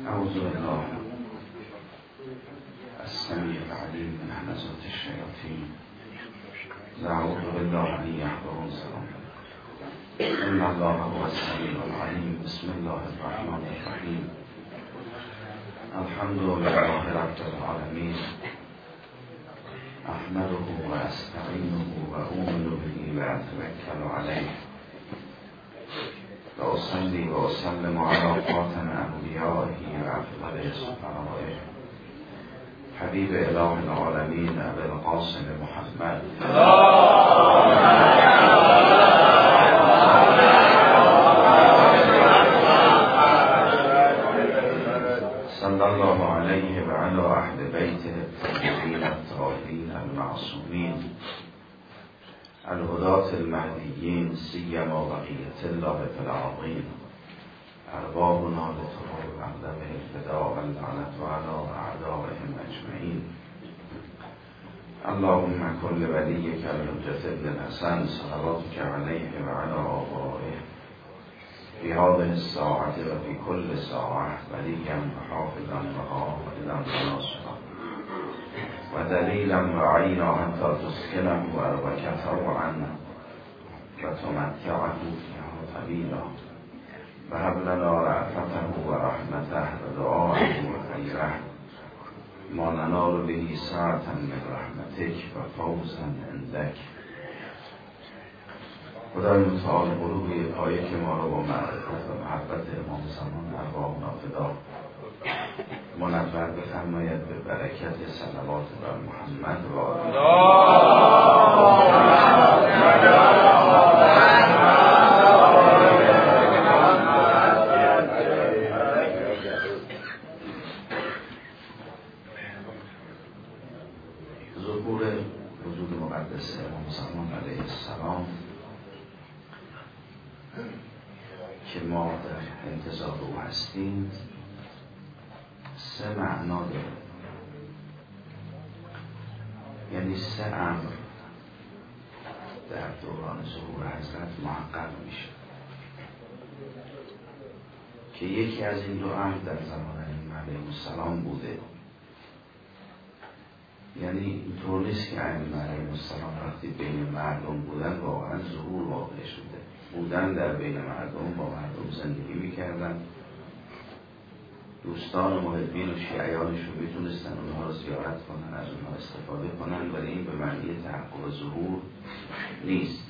اعوذ بالله السمیع العلیم من همزات الشیاطین اعوذ بالله ان یحضرون سلام ان الله هو السمیع العلیم بسم الله الرحمن الرحیم الحمد لله رب العالمین احمده و استعینه و اؤمن به و اتوکل علیه و اصلی و اسلم علی خاتم انبیائه و افضل سفرائه حبیب اله العالمین ابی القاسم محمد صلی الله علیه و علی اهل بیته الطاهرین الطاهرین المعصومین الهداة المهدیین سیما بقیة الله فی الارضین ارواحنا لتراب مقدمه الفداء واللعنة علی اعدائهم اجمعین. اللهم کن لولیک الحجة ابن الحسن صلواتک علیه و علی آبائه فی هذه الساعة و فی کل ساعة ولیا و حافظا و حافظا و ناصرا و دلیلا و عینا حتی تسکنه و اربک طوعا و تمتعه فیها طویلا و هب لنا رأفته و رحمته و دعاءه و خیره ما ننال به ساعة من رحمتک و فوزا عندک. خدای متعال قلوب پایه که ما رو با معرفت و محبت امام زمان ارواحنا فدا منور بفرماید به برکت صلوات بر محمد و آله. ظهور وجود مقدس امام زمان علیه السلام که ما در انتظار او هستیم سه معنا داره، یعنی سه امر در دوران ظهور حضرت محقق میشه که یکی از این دو امر در زمان ائمه علیهم السلام بوده. یعنی اینطور نیست که ائمه علیهم السلام وقتی بین مردم بودن واقعا ظهور واقع شده، بودن در بین مردم، با مردم زندگی میکردن، دوستان و محبین و شیعیانشون میتونستن اونها رو زیارت کنن، از اونها استفاده کنن، ولی این به معنی تحقق ظهور نیست.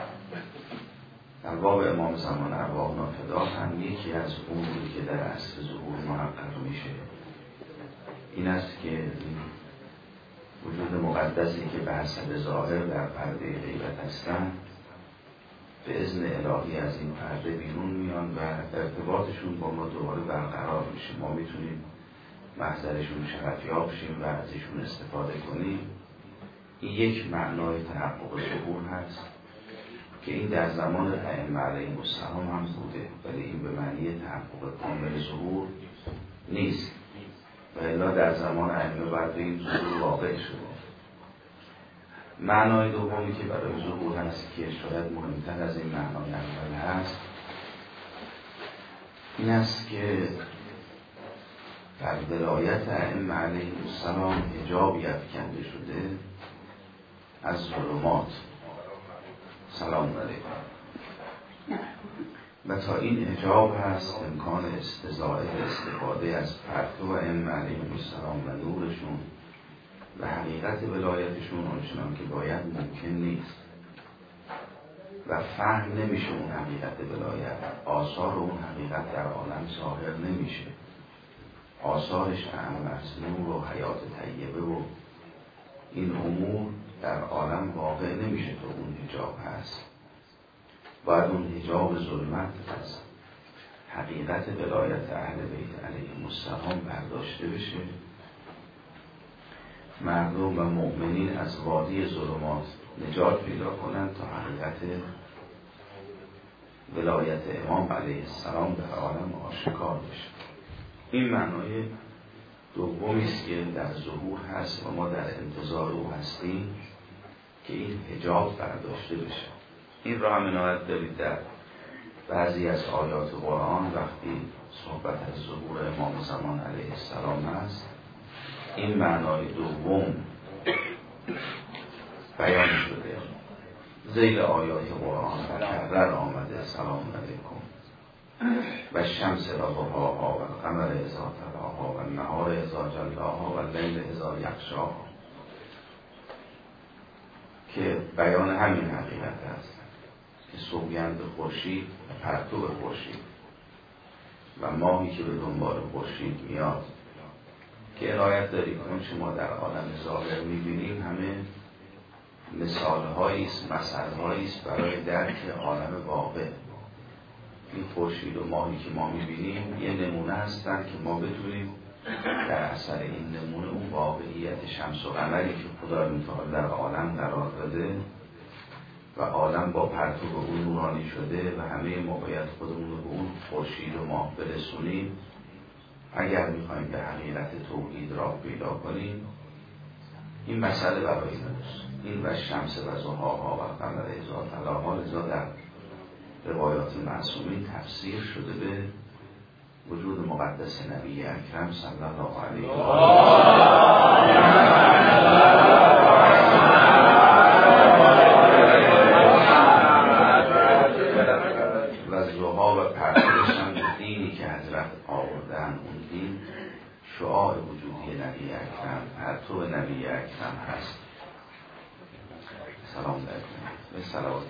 در باب امام زمان ارواحنا فدا هم یکی از اموری که در عصر ظهور محقق میشه این است که وجود مقدسی که به حسب ظاهر در پرده غیبت هستن به اذن الهی از این پرده بیرون میان و ارتباطشون با ما دوباره برقرار میشه. ما میتونیم محضرشون شرفیاب شیم و ازشون استفاده کنیم. این یک معنای تحقق ظهور هست که این در زمان ائمه علیهم السلام هم بوده، ولی این به معنی تحقق کامل ظهور نیست و الا در زمان ائمه بعد این ظهور واقع شده. معنای دومی که برای ظهور هست که شاید مهمتر از این معنای اول هست این است که در ولایت ائمه علیهم السلام حجابی افکنده شده از ظلمات. سلام علیکم. و تا این حجاب هست امکان استزاده استفاده از پرتو ائمه علیهم السلام و نورشون و حقیقت ولایتشون آنچنان که باید ممکن نیست و فهم نمیشه. اون حقیقت ولایت، آثار اون حقیقت در عالم ظاهر نمیشه، آثارش اعم از نور و حیات طیبه و این امور در عالم واقع نمیشه تا اون حجاب هست. باید اون حجاب ظلمت از حقیقت ولایت اهل بیت علیهم السلام برداشته بشه، مردم و مؤمنین از وادی ظلمات نجات پیدا کنند تا حقیقت ولایت امام علیه السلام در عالم آشکار بشه. این معنای دومی است که در ظهور هست و ما در انتظار او هستیم که این حجاب برداشته بشه. این را هم عنایت دارید در بعضی از آیات قرآن وقتی صحبت از ظهور امام زمان علیه السلام است، این معنای دوم بیان شده ذیل آیات قرآن مکرر آمده. سلام علیکم و شمس و ضحاها و القمر اذا تلاها و النهار اذا جلاها و اللیل اذا یغشاها، که بیان همین حقیقت است که سوگند خورشید و پرتو خورشید و ماهی که به دنبال خورشید میاد، که عنایت دارید اون چه ما در عالم ظاهر میبینیم همه مثالهایی است، مثلهایی است برای درک عالم واقع. این خورشید و ماهی که ما میبینیم یه نمونه هستن که ما بتونیم در اثر این نمونه اون واقعیت شمس و قمری که خدا متعال در عالم قرار داده و عالم با پرتو به اون نورانی شده و همه ما باید خودمون رو به اون خورشید و ماه برسونیم اگر میخوایم به حقیقت توحید راه پیدا کنیم. این مسئله برای ماست. این و شمس و ضحاها و قمر اذا تلاها لذا در روایات معصومین تفسیر شده به وجود مقدس نبی اکرم صلی الله علیه و و ضحا و پرتوشان دینی که حضرت آوردن، اون دین شعار وجودی نبی اکرم، پرتو نبی اکرم هست. سلام علیکم و صلوات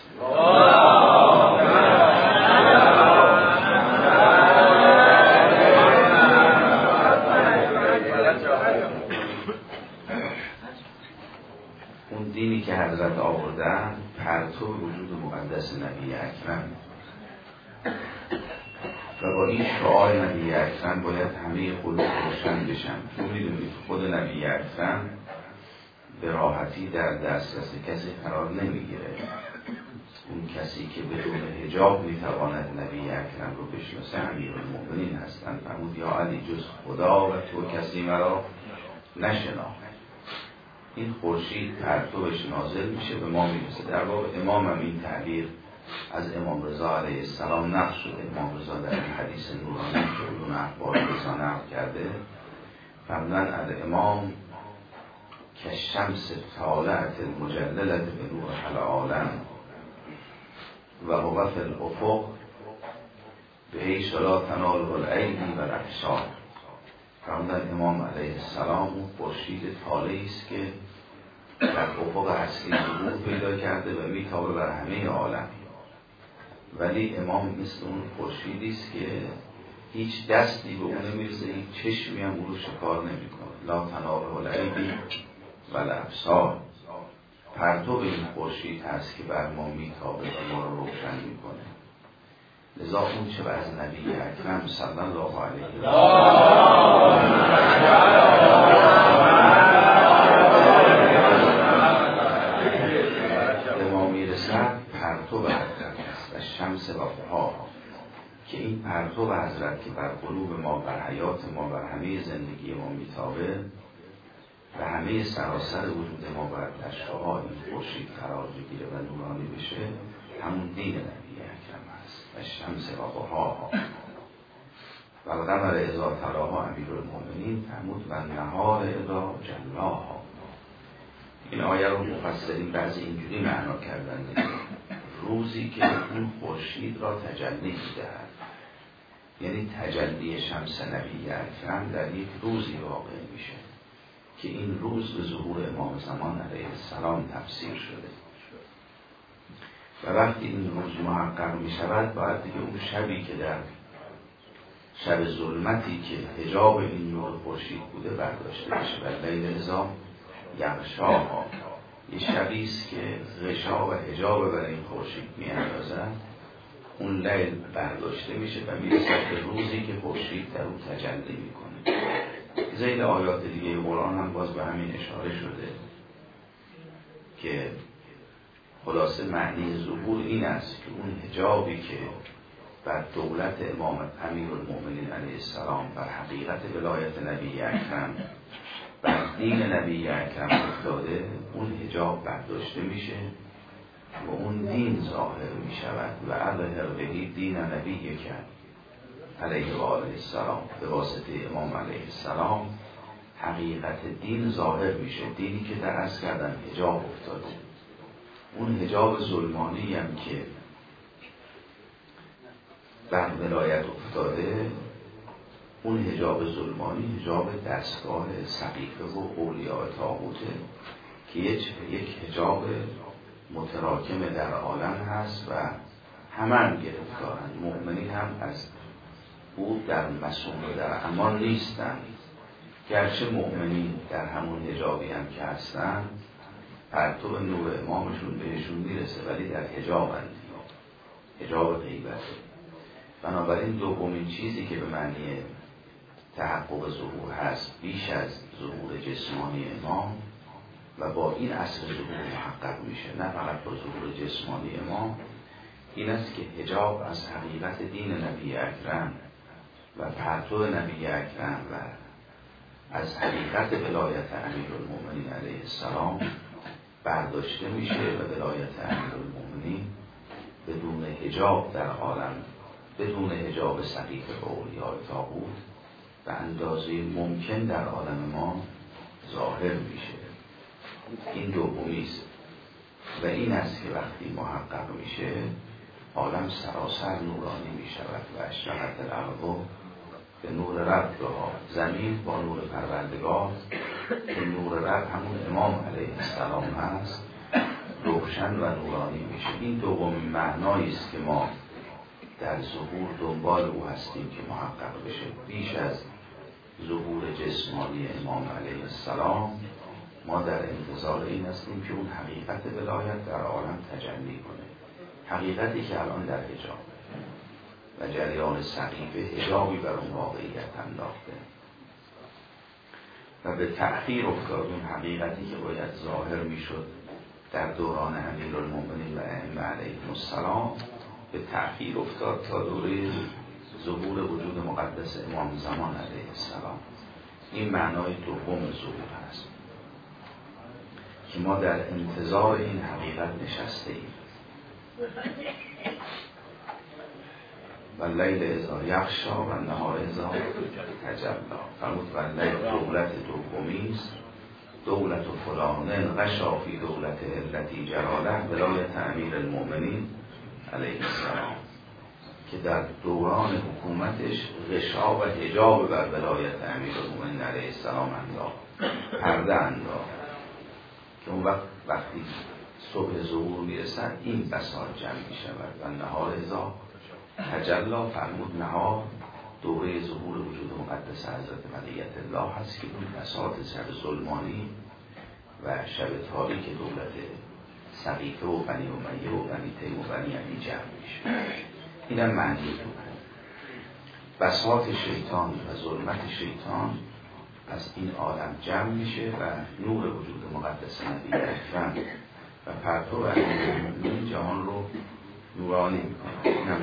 اون دینی که حضرت آوردن پرتو وجود مقدس نبی اکرم و با این شعار نبی اکرم باید همه قلوب روشن بشن. چون میدونید خود نبی اکرم به راحتی در دسترس کسی قرار نمیگیره. اون کسی که بدون حجاب میتواند نبی اکرم رو بشناسه امیرالمؤمنین هستند. فرمود یا علی جز خدا و تو کسی مرا نشناخت. این خورشید پرتوش نازل میشه به ما میرسه. در واقع امام هم این تعبیر از امام رضا علیه السلام نقل شده. امام رضا در این حدیث نورانی که اون اخبار رضا نقل کرده فرمودن الامام که شمس طالعت المجللت به نور العالم و هو فی الافق به حیث لا تناله الایدی و الابصار. فرمودن امام علیه السلام خورشید طالعی است که در افق اصلی ظهور پیدا کرده و میتابه بر همه عالم، ولی امام مثل اون خورشیدی است که هیچ دستی به اون نمیرسه، هیچ چشمی هم اون رو شکار نمیکنه. لا تناله الایدی و الابصار. پرتو به این خورشید هست که بر ما میتابه و ما رو روشن میکنه. لذا اون چه از نبی اکرم صلی الله علیه و به ما میرسد پرتو به حضرت است و شمس و ضحاها، که این پرتو به حضرت که بر قلوب ما، بر حیات ما، بر همه زندگی ما میتابه و همه سراسر وجود ما باید در شعاع این خورشید قرار بگیره و نورانی بشه، همون دین نبی اکرم است. و شمس و ضحاها و القمر اذا تلاها امیرالمؤمنین فرمود و النهار اذا جلاها. این آیه رو مفسرین بعضی اینجوری معنا کردن روزی که اون خورشید را تجلی می‌دهد، یعنی تجلی شمس نبی اکرم در یک روزی واقع میشه که این روز به ظهور امام زمان علیه السلام تفسیر شده و وقتی این روز محقق می شود باید دیگه اون شبی که در شب ظلمتی که حجاب این نور خورشید بوده برداشته بشه و لیل اذا یغشاها، یه شبی است که غشا و حجاب بر این خورشید می اندازد، اون لیل برداشته میشه و میرسد به روزی که خورشید در اون تجلی میکنه. ذیل آیات دیگه قرآن هم باز به همین اشاره شده که خلاصه معنی ظهور این است که اون حجابی که بر دولت امام امیرالمؤمنین علیه السلام، بر حقیقت ولایت نبی اکرم، بر دین نبی اکرم افتاده، اون حجاب برداشته میشه و اون دین ظاهر میشود و اظهر بهی دین نبی کرد علیه و آله السلام به واسطه امام علیه السلام حقیقت دین ظاهر میشه. دینی که در اصل کردن حجاب افتاده، اون حجاب ظلمانی هم که بر ولایت افتاده، اون حجاب ظلمانی حجاب دستگاه سقیفه و اولیاء طاغوته که یک حجاب متراکم در عالم هست و همه گرفتارن. مؤمنین هم از او در مسئول و در امان نیستن، گرچه مؤمنین در همون حجابی هم که هستن پرتو نور امامشون بهشون میرسه، ولی در حجاب غیبته. بنابراین دومین چیزی که به معنی تحقق ظهور هست بیش از ظهور جسمانی امام و با این اصل ظهور محقق میشه، نه فقط با ظهور جسمانی امام، این است که حجاب از حقیقت دین نبی اکرم و پرتو نبی اکرم و از حقیقت ولایت امیرالمومنین علیه السلام برداشته میشه و ولایت امیرالمومنین بدون حجاب در عالم، بدون حجاب سقیفه و اولیاء طاغوت به اندازه ممکن در عالم ما ظاهر میشه. این دومی است و این است که وقتی محقق میشه عالم سراسر نورانی میشود و اشرقت الارض به نور ربها، زمین با نور پروردگار که نور رب همون امام علیه السلام هست روشن و نورانی میشه. این دومین معنایی است که ما در ظهور دنبال او هستیم که محقق بشه. بیش از ظهور جسمانی امام علیه السلام ما در انتظار این هستیم که اون حقیقت ولایت در عالم تجلی کنه، حقیقتی که الان در حجاب و جریان سقیفه حجابی بر اون واقعیت انداخته و به تأخیر افتاد. اون حقیقتی که باید ظاهر میشد در دوران امیرالمومنین و ائمه علیهم السلام به تأخیر افتاد تا دوره ظهور وجود مقدس امام زمان علیه السلام. این معنای دوم ظهور هست که ما در انتظار این حقیقت نشسته ایم. و لیل اذا یغشا و النهار اذا تجلی. فرمود و لیل دولت دومی است، دولت فلان غشا فی دولت التی جلاله ولایت امیرالمومنین علیه السلام، که در دوران حکومتش غشا و حجاب بر ولایت امیرالمومنین علیه السلام انداخت، پرده انداخت که اون وقتی صبح ظهور میرسن این بساط جمع میشود. و نهار اذا تجلی، فرمود نهار دوره ظهور وجود مقدس حضرت بقیت الله هست که اون بساط شب ظلمانی و شب تاریک دولت سقیفه و بنی امیه و بنی تیم و بنی علی جمع میشه. این هم معنی دوم. بساط شیطان و ظلمت شیطان از این عالم جمع میشه و نور وجود مقدس نبی اکرم و پرتو و این جهان رو نورانی میکنه.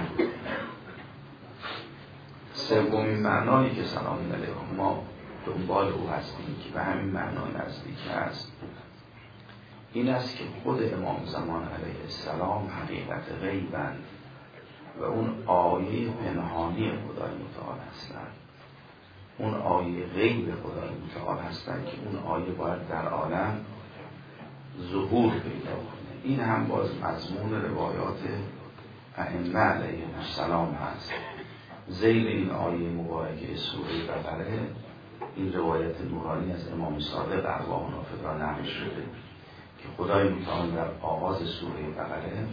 سومین معنایی که سلام علیکم ما دنبال او هستیم که به همین معنا نزدیک است، این است که خود امام زمان علیه السلام حقیقت غیبند و اون آیه پنهانی خدای متعال هستند. اون آیه غیب خدای متعال هستند که اون آیه باید در عالم ظهور پیدا کنه. این هم باز مضمون روایات ائمه علیهم السلام هست. ذیل این آیه مبارکه سوره بقره این روایت نورانی از امام صادق ارواحنا فدای نقل شده که خدای متعال در آغاز سوره بقره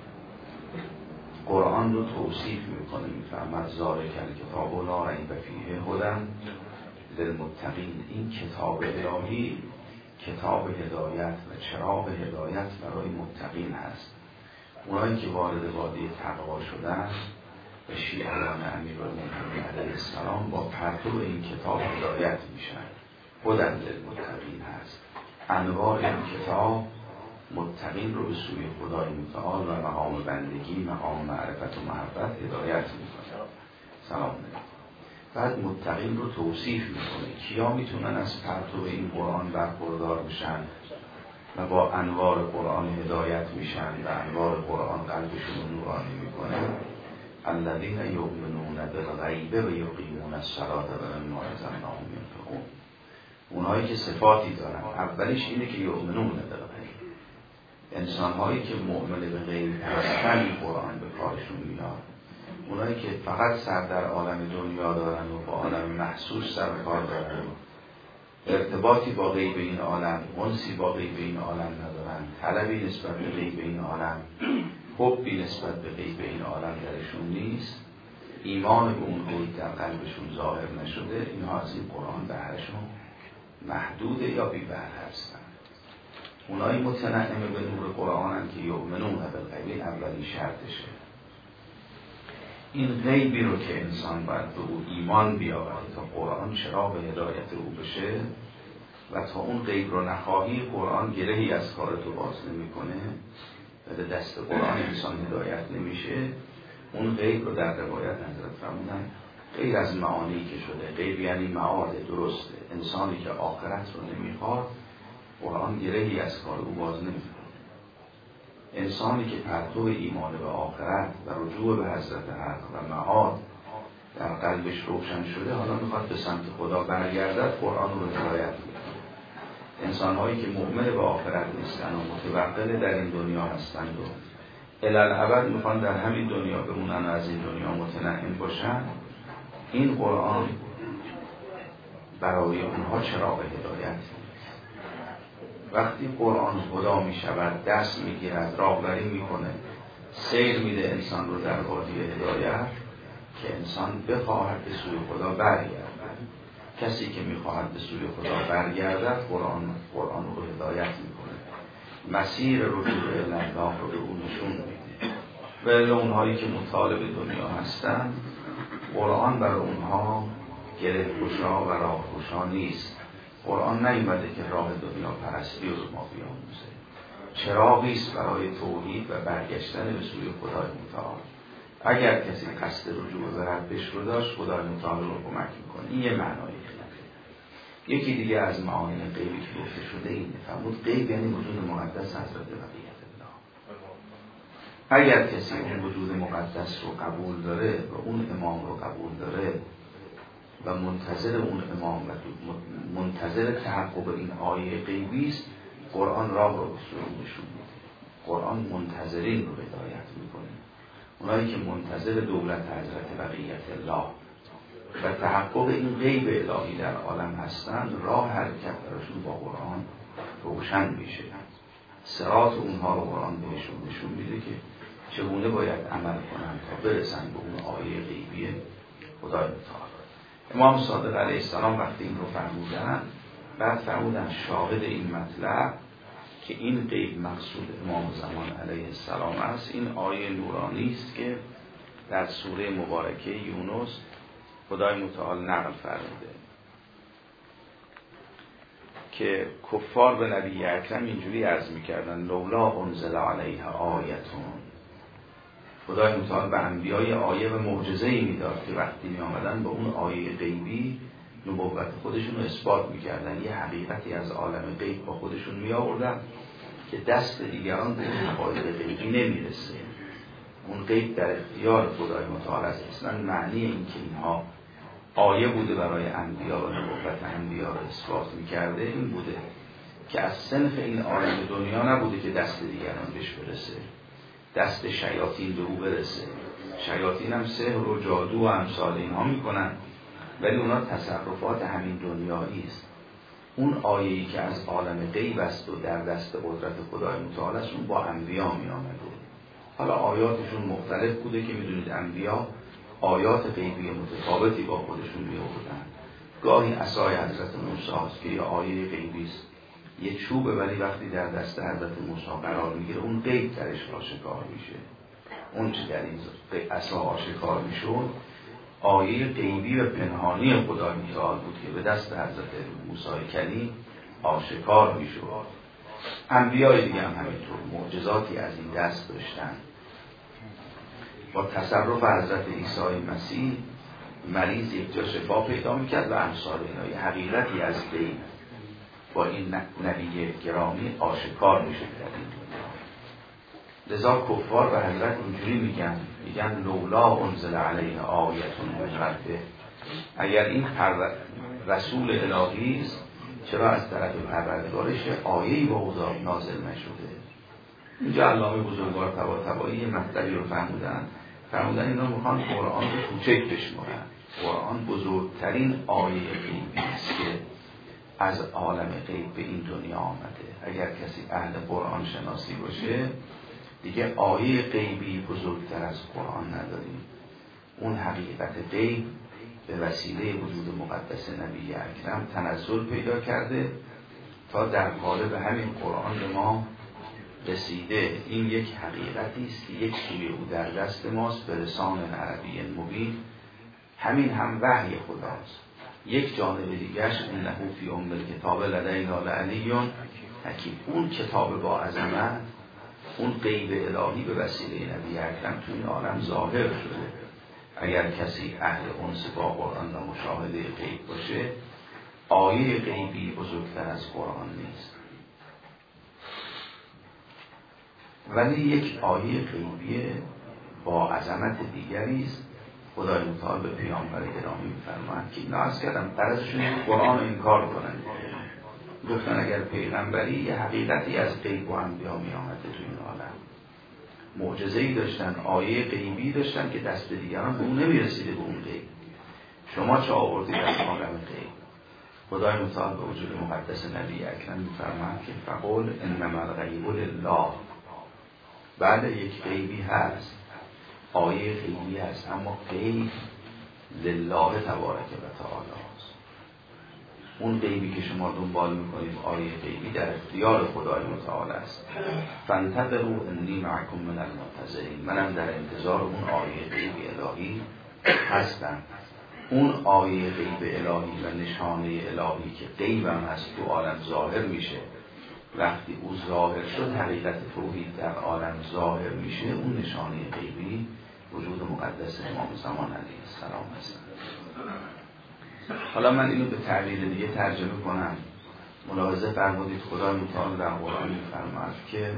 قرآن رو توصیف میکنه، میفرماد ذالک الکتاب لا ریب فیه هدی للمتقین. این کتاب الهی کتاب هدایت و چراغ هدایت برای متقین هست، اونایی که وارد وادی تقوا شدن و شیعیان امیرالمومنین علیه السلام با پرتو این کتاب هدایت میشن. هدی للمتقین هست، انوار این کتاب متقین رو به سوی خدای متعال و مقام بندگی، مقام معرفت و محبت هدایت میکنه. سلام علیکم. بعد متقین رو توصیف میکنه. کیا میتونن از پرتو این قرآن برخوردار بشن و با انوار قرآن هدایت میشن و انوار قرآن قلبشون رو نورانی میکنه؟ الذین یؤمنون بالغیب و یقیمون الصلاة و مما رزقناهم ينفقون. اونایی که صفاتی دارن، اولیش اینه که یؤمنون بالغیب، انسان‌هایی که مؤمن به غیب هستن قرآن به کارشون میاد. اونایی که فقط سر در عالم دنیا دارن و با عالم محسوس سر کار دارن، ارتباطی با غیب این عالم، انسی با غیب این عالم ندارن، طلبی نسبت به غیب این عالم، حبی نسبت به غیب این عالم درشون نیست، ایمان به اون غیب در قلبشون ظاهر نشده، اینها از این قرآن بهرشون محدوده یا بی بهره هستن. اونایی متنعم به نور قرآن که یؤمنون بالغیب، اولی شرطشه. این غیبی رو که انسان باید به او ایمان بیاورد تا قرآن چراغ هدایت او بشه و تا اون غیب رو نخواهی، قرآن گرهی از کار تو باز نمی‌کنه و به دست قرآن انسان هدایت نمیشه. اون غیب رو در روایت حضرت فرمودن غیر از معانی که شده، غیب یعنی معاد، درسته. انسانی که آخرت رو نمیخواد، قرآن گرهی از کار او باز نمی‌کنه. انسانی که پرتو ایمان به آخرت و رجوع به حضرت حق و معاد در قلبش روشن شده، حالا میخواد به سمت خدا برگردد، قرآن رو هدایت میکنه. انسانهایی که مؤمن به آخرت نیستن و متوقع در این دنیا هستند و الالعبد میخوان در همین دنیا بمونن و از این دنیا متنعم باشن، این قرآن برای اونها چراغ هدایت. وقتی قرآن خدا می شود، دست می گیرد، راهبری می کنه، سیر میده انسان رو در وادی هدایت که انسان بخواهد به سوی خدا برگردد. کسی که می خواهد به سوی خدا برگردد، قرآن رو هدایت می کنه، مسیر رجوع الله رو به اون نشون میده. ولی اونهایی که مطالب دنیا هستند، قرآن برای اونها گره گشا و راه گشا نیست. قرآن نیومده که راه دنیا پرستی رو ما بیاموزه، چراغی است برای توحید و برگشتن به سوی خدای متعال. اگر کسی قصد رجوع به ربش رو داشت، خدای متعال رو کمک میکنه. این یه معنای غیبه. یکی دیگه از معانی غیبی که گفته شده اینه، فرمود غیب یعنی وجود مقدس حضرت بقیت الله. اگر کسی اون وجود مقدس رو قبول داره و اون امام رو قبول داره و منتظر اون امام و منتظر تحقق این آیه غیبی است، قرآن راه رو به سوی نشون میده. قرآن منتظرین رو هدایت میکنه. اونایی که منتظر دولت حضرت بقیت الله و تحقق این غیب الهی در عالم هستند، راه حرکت براشون با قرآن روشن میشه. صراط اونها رو قرآن بهشون نشون میده که چگونه باید عمل کنند تا برسن به اون آیه غیبی خدای متعال. امام صادق علیه السلام وقتی این رو فرمودن، بعد فرمودن شاهد این مطلب که این غیب مقصود امام زمان علیه السلام است، این آیه نورانی است که در سوره مبارکه یونس خدای متعال نقل فرموده که کفار به نبی اکرم اینجوری عرض میکردن لولا انزل علیه آیتون. خدای متعال به انبیای آیه و معجزه‌ای میداد که وقتی می آمدن به اون آیه غیبی نبوت خودشون رو اثبات میکردن، یه حقیقتی از عالم غیب با خودشون می آوردن که دست دیگران به این حقایق غیبی نمیرسه. اون غیب در اختیار خدای متعال است. اصلا معنی این که اینها آیه بوده برای انبیا و نبوت انبیا رو اثبات میکرده این بوده که از صنف این عالم دنیا نبوده که دست دیگران بهش برسه، دست شیاطین به او برسه. شیاطین هم سحر و جادو و امثال اینها میکنن، ولی اونا تصرفات همین دنیایی است. اون آیه‌ای که از عالم غیب است و در دست قدرت خدای متعال است، اون با انبیا می آمده. حالا آیاتشون مختلف بوده که میدونید انبیا آیات غیبی متفاوتی با خودشون می آوردن. گاهی عصای حضرت موسی است که یه آیه غیبی است، یه چوبه، ولی وقتی در دست حضرت موسی قرار میگیره اون غیب درش آشکار میشه. اون چه در این عصا آشکار میشد آیه غیبی و پنهانی خدای متعال بود که به دست حضرت موسی کلیم آشکار میشد. انبیای دیگه هم همینطور معجزاتی از این دست داشتن. با تصرف حضرت عیسی مسیح مریض یک جا شفا پیدا میکرد و امثال اینا، حقیقتی از غیب با این نبی گرامی آشکار میشد در این دنیا. لذا کفار به حضرت اینجوری میگن لولا انزل علیه آیتون من ربه، اگر این رسول الهی است چرا از طرف پروردگارش آیه‌ای با او نازل نشده. اینجا علامه بزرگوار طباطبایی یه مطلبی رو فرمودن اینا میخوان قرآن رو کوچک بشمارن. قرآن بزرگترین آیه غیبی است که از عالم غیب به این دنیا آمده. اگر کسی اهل قرآن شناسی باشه دیگه آیه غیبی بزرگتر از قرآن نداریم. اون حقیقت غیب به وسیله وجود مقدس نبی اکرم تنزل پیدا کرده تا در قالب همین قرآن به ما رسیده. این یک حقیقتی است که یک سوی او در دست ماست به لسان عربی مبین. همین هم وحی خداست. یک جانب دیگرش انه فی ام الکتاب لدینا لعلی حکیم. اون کتاب با عظمت، اون غیب الهی به وسیله نبی اکرم تو این عالم ظاهر شده. اگر کسی اهل انس با قرآن و مشاهده غیب باشه، آیه غیبی بزرگتر از قرآن نیست. ولی یک آیه غیبی با عظمت دیگری است. خدای متعال به پیامبر گرامی می‌فرماید که اینا عرض کردم غرضشون قرآن رو انکار کنن. گفتن اگر پیغمبری یه حقیقتی از غیب و انبیا می‌آمده تو این عالم، معجزه‌ای داشتن، آیه غیبی داشتن که دست دیگران به اون نمی‌رسیده. به اون غیب شما چه آوردید از عالم غیب؟ خدای متعال به وجود مقدس نبی اکرم می‌فرماید که فقل انما الغیب لله. بعد یک غیبی هست، آیه غیبی هست، اما غیب لله تبارک و تعالی است. اون غیبی که شما دنبال میکنید آیه غیبی در اختیار خدای متعال است. فانتظروا انی معکم من المنتظرین. منم در انتظار اون آیه غیب الهی هستم. اون آیه غیب الهی و نشانه الهی که غیبم هست تو عالم ظاهر میشه. وقتی او ظاهر شد حقیقت توحید در عالم ظاهر میشه. اون نشانه غیبی وجود مقدس امام زمان علیه السلام هست. حالا من اینو به تعبیر دیگه ترجمه کنم. ملاحظه فرمودید خدای متعال در قرآن میفرماید که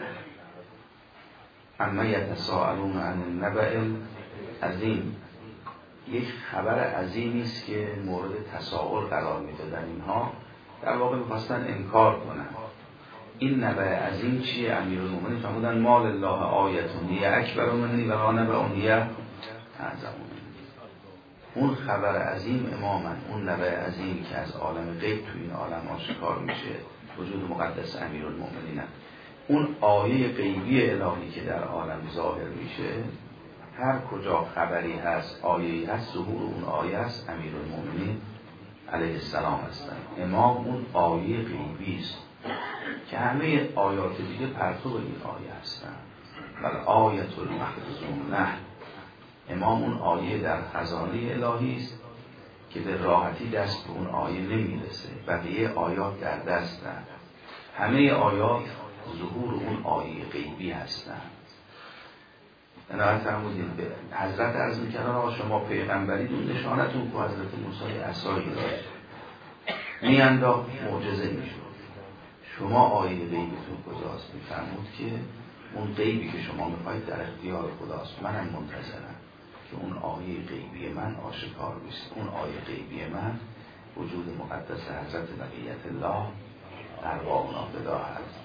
اما یتساءلون عن النبأ العظیم. یک خبر عظیمی است که مورد تساؤل قرار میدادن اینها، در واقع می‌خواستن انکار کنن. این نبأ عظیم چیه؟ امیرالمومنین فرمودن ما لله آیتون هی اکبر منی و لا نبأ اعظم. اون خبر عظیم امامن، اون نبأ عظیم که از عالم غیب تو این عالم آشکار میشه، وجود مقدس امیرالمومنین. اون آیه غیبی الهی که در عالم ظاهر میشه، هر کجا خبری هست، آیه‌ای هست، ظهور اون آیه است امیرالمومنین علیه السلام هستن. امام اون آیه غیبی است که همه آیات دیگه پرتو این آیه هستن. بل آیت المخزونه. امام اون آیه در خزانه الهی است که به راحتی دست به اون آیه نمیرسه. بقیه آیات در دستن. همه آیات ظهور اون آیه غیبی هستن. عنایت فرمودید به حضرت عرض می‌کردن شما پیغمبرید، اون نشانتون که حضرت موسی عصایی داشت میانداخت معجزه میشد. شما آیه غیبتون کجاست؟ میفرمود که اون غیبی که شما میخواید در اختیار خداست. منم منتظرم که اون آیه غیبی من آشکار بشه. اون آیه غیبی من وجود مقدس حضرت بقیت الله ارواح نافدا هست.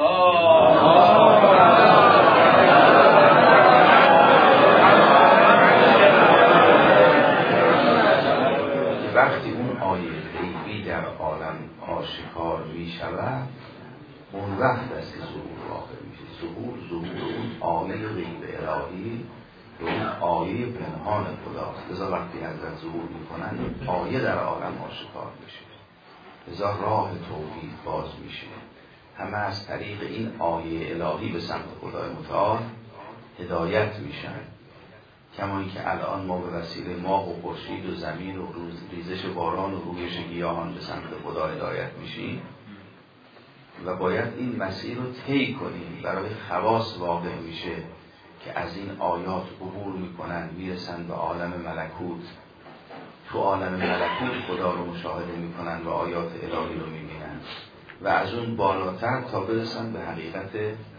وقتی اون آیه غیبی در عالم آشکار می شود، اون وقت است که ظهور واقع میشه. ظهور اون آیه غیب الهی و اون آیه پنهان خداست. لذا وقتی حضرت ظهور میکنن آیه در عالم آشکار میشه. لذا راه توحید باز میشه. همه از طریق این آیه الهی به سمت خدای متعال هدایت میشن. کما اینکه الان ما به وسیله ماه و خورشید و زمین و ریزش باران و رویش گیاهان به سمت خدا هدایت میشیم و باید این مسیر رو طی کنیم. برای خواص واقع میشه که از این آیات عبور میکنن، میرسن به عالم ملکوت. تو عالم ملکوت خدا رو مشاهده میکنن و آیات الهی رو میبینن و از اون بالاتر تا برسن به حقیقت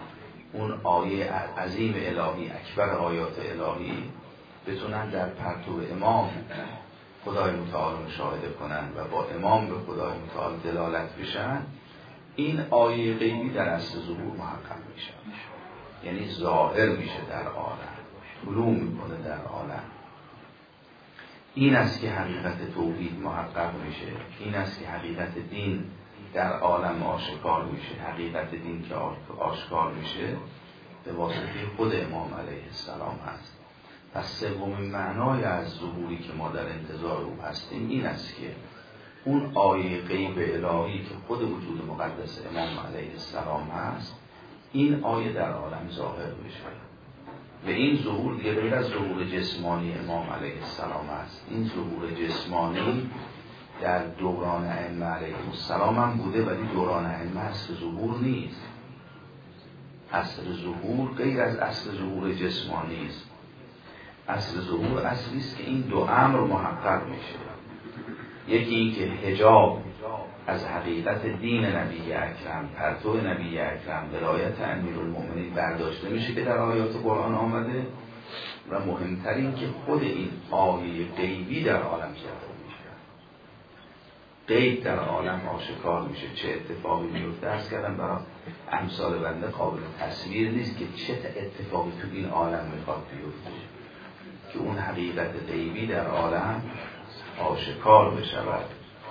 اون آیه عظیم الهی، اکبر آیات الهی، بتونن در پرتو امام خدای متعال مشاهده کنن و با امام به خدای متعال دلالت بشن، این آیه غیبی در اصل ظهور محقق میشه، یعنی ظاهر میشه در عالم، طلوع میکنه در عالم. این است که حقیقت توحید محقق میشه، این است که حقیقت دین در عالم آشکار میشه. حقیقت دین که آشکار میشه به واسطه خود امام علیه السلام هست. پس سومین معنای از ظهوری که ما در انتظار او هستیم این است که اون آیه غیب الهی که خود وجود مقدس امام علیه السلام هست، این آیه در عالم ظاهر بشه. و این ظهور دیگه غیر از ظهور جسمانی امام علیه السلام است. این ظهور جسمانی در دوران ائمه علیهم السلام هم بوده، ولی دوران ائمه اصل ظهور نیست. اصل ظهور غیر از اصل ظهور جسمانی است. اصل ظهور اصلی است که این دو امر محقق میشه. یکی این که حجاب از حقیقت دین نبی اکرم، پرتو نبی اکرم، ولایت امیرالمؤمنین برداشته میشه که در آیات قرآن آمده، و مهمتر این که خود این آیه غیبی در عالم ظاهر میشه. غیب در عالم آشکار میشه. چه اتفاقی میفته عرض کردم برای امثال بنده قابل تصویر نیست که چه اتفاقی تو این عالم میخواد بیفته که اون حقیقت غیبی در عالم آشکار بشود.